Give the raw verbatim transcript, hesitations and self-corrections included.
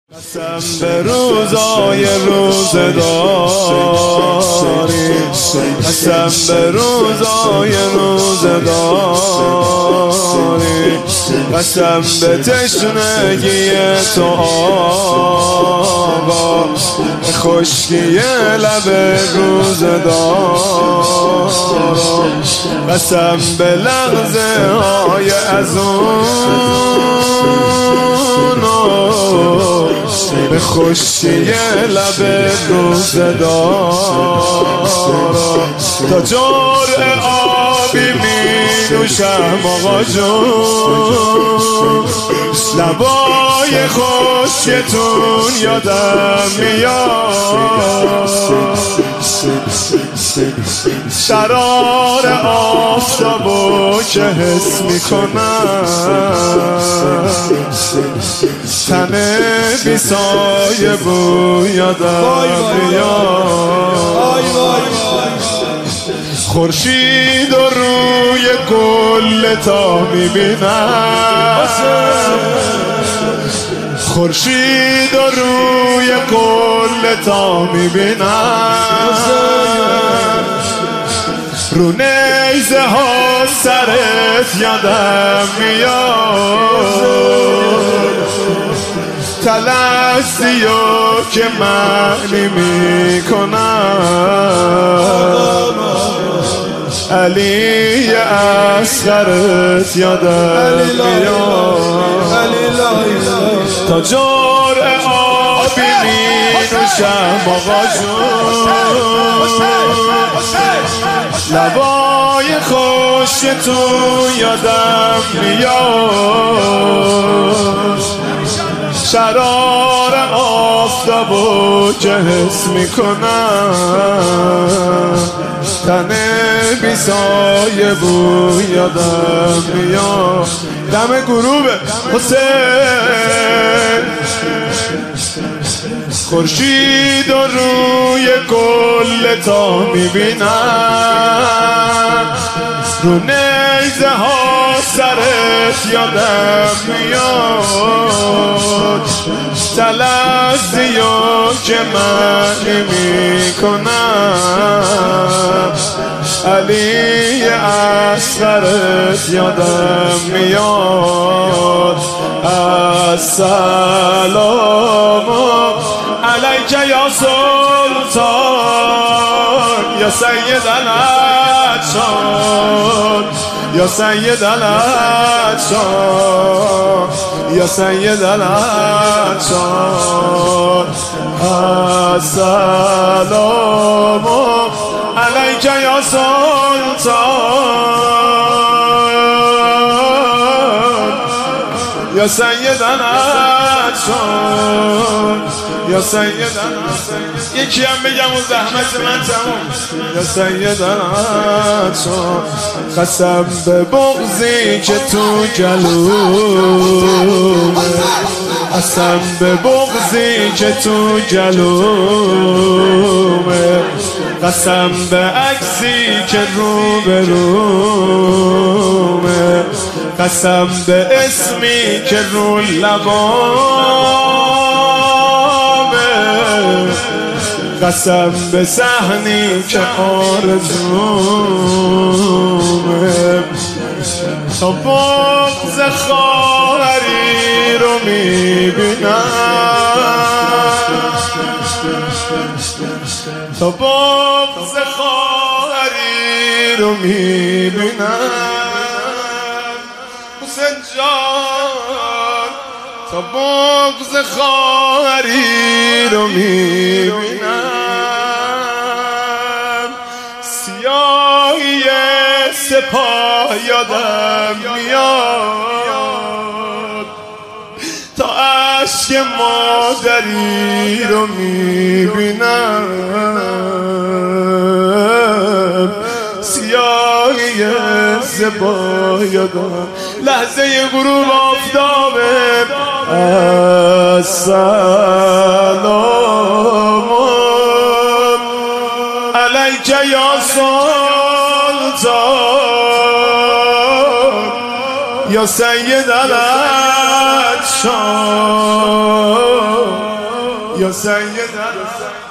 قسم به روزای روزداری، قسم به روزای روزداری، قسم به تشنگی تو آقا، خشکی لب روزدار، قسم به لحظه های از اون به خشکی لب روزدار، تا جرعه آبی می نوشم آقا جون، لبای خشکتون یادم میاد، شرار آفتابو که حس میکنم، تن بی سایه بو یادم میاد، خورشید و روی گل تا میبینم، خورشید و روی گل تا میبینم، رو نیزه ها سرت یادم میاد، تلخی و که معنی میکنم، علی اصغرت یادم میاد، تا جرعه آبی می نوشم آقا جون، لبای خشکتون یادم میاد، شرار آفتابو که حس میکنم، تن بی سایه بو یادم میاد، دم غروبه حسین، خورشید و روی گل تا میبینم، رو نیزه ها سرت یادم میاد، تلخیو که من نمیکنم، علی اصغرت یادم میاد، السلام علیک یا سلطان یا سید العطشان، یا سید العطشان، یا سید العطشان، السلام علیک یا سلطان یا سید العطشان، یا سید العطشان، یکی هم بگم و زحمت من تموم، یا سید العطشان، قسم به بغضی که تو گلومه، قسم به بغضی که تو گلومه، قسم به عکسی که رو به رومه، قسم به اسمی که رو لبامه، قسم به صحنی که آرزومه، تا بغض خواهری رو میبینم، تا بغض خواهری رو میبینم، حسین جان، تا بغض خواهری رو میبینم، سیاهی سپاه یادم میاد، تا عشق مادری رو میبینم، سیاهی زبا یادم، لحظه غروب آفتابه، السلام علیک یا سلطان یا سید العطشان. یا سیدنا